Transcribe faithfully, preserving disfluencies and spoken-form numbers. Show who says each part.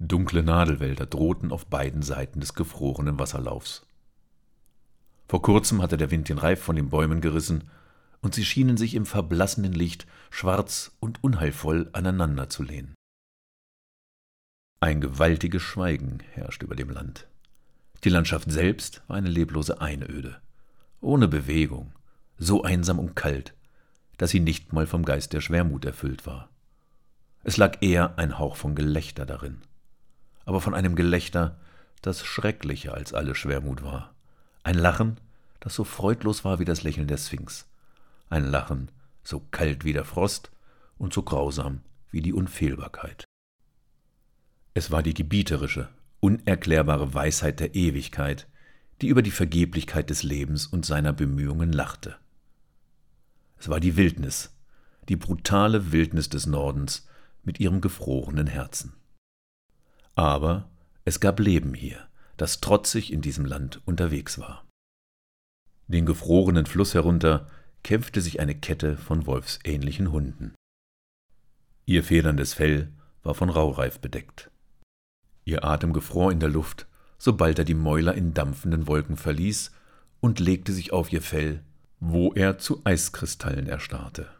Speaker 1: Dunkle Nadelwälder drohten auf beiden Seiten des gefrorenen Wasserlaufs. Vor kurzem hatte der Wind den Reif von den Bäumen gerissen, und sie schienen sich im verblassenen Licht schwarz und unheilvoll aneinander zu lehnen. Ein gewaltiges Schweigen herrschte über dem Land. Die Landschaft selbst war eine leblose Einöde, ohne Bewegung, so einsam und kalt, dass sie nicht mal vom Geist der Schwermut erfüllt war. Es lag eher ein Hauch von Gelächter darin, aber von einem Gelächter, das schrecklicher als alle Schwermut war. Ein Lachen, das so freudlos war wie das Lächeln der Sphinx. Ein Lachen, so kalt wie der Frost und so grausam wie die Unfehlbarkeit. Es war die gebieterische, unerklärbare Weisheit der Ewigkeit, die über die Vergeblichkeit des Lebens und seiner Bemühungen lachte. Es war die Wildnis, die brutale Wildnis des Nordens mit ihrem gefrorenen Herzen. Aber es gab Leben hier, das trotzig in diesem Land unterwegs war. Den gefrorenen Fluss herunter kämpfte sich eine Kette von wolfsähnlichen Hunden. Ihr federndes Fell war von Raureif bedeckt. Ihr Atem gefror in der Luft, sobald er die Mäuler in dampfenden Wolken verließ, und legte sich auf ihr Fell, wo er zu Eiskristallen erstarrte.